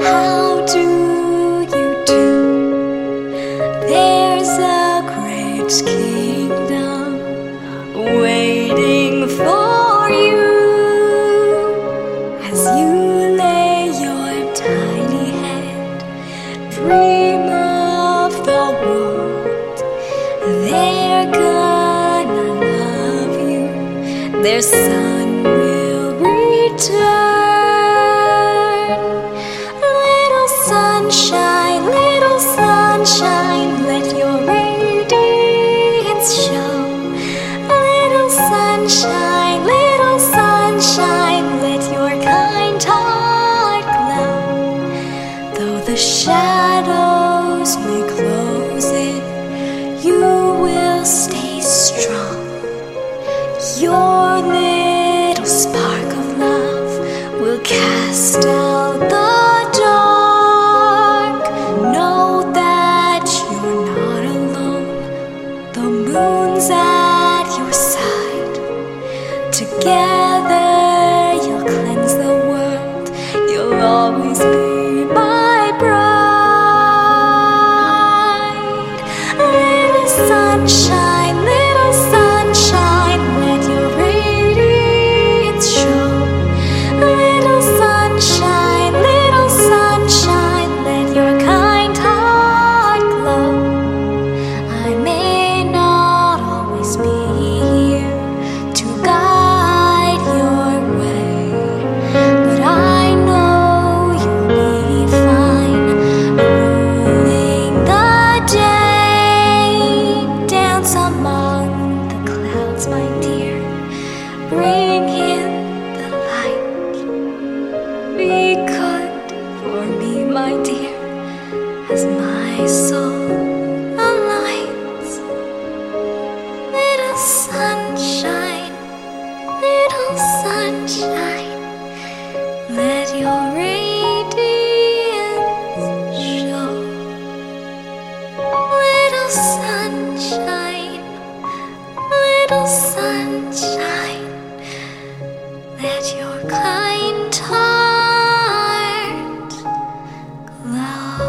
How do you do? There's a great kingdom waiting for you as you lay your tiny head. Dream of the world. They're gonna love you. Their sun will return. Little sunshine, let your radiance show. Little sunshine, let your kind heart glow. Though the shadows may close in, you will stay strong. Your little spark of love will cast out the moon's at your side. Together you'll cleanse the world. You'll always be my bride. Little sunshine, let your radiance show. Little sunshine, let your kind heart glow. I may be here to guide your way, but I know you'll be fine ruling the day. Dance among the clouds, my dear. Bring in the light. Be good for me, my dear, as my soul sunshine, let your radiance show. Little sunshine, let your kind heart glow.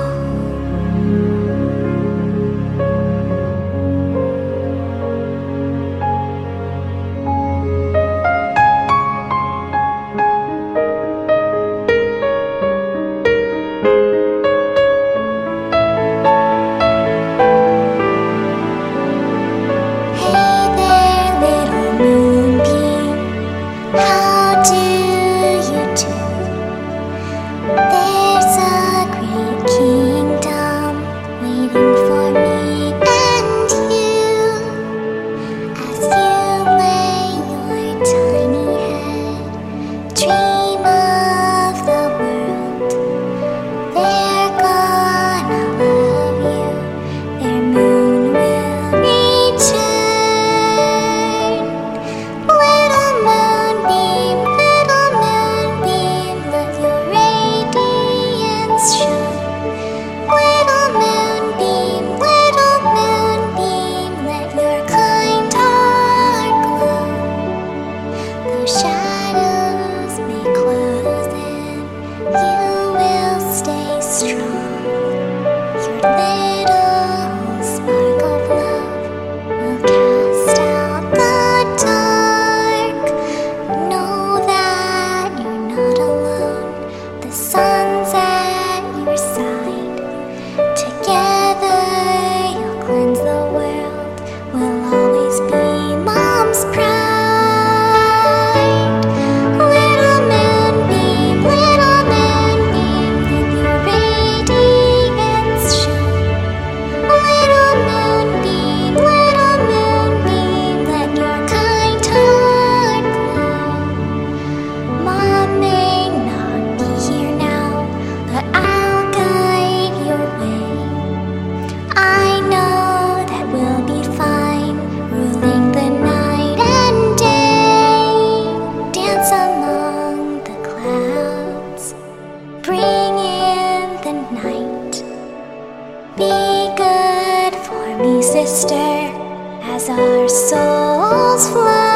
sister, as our souls fly.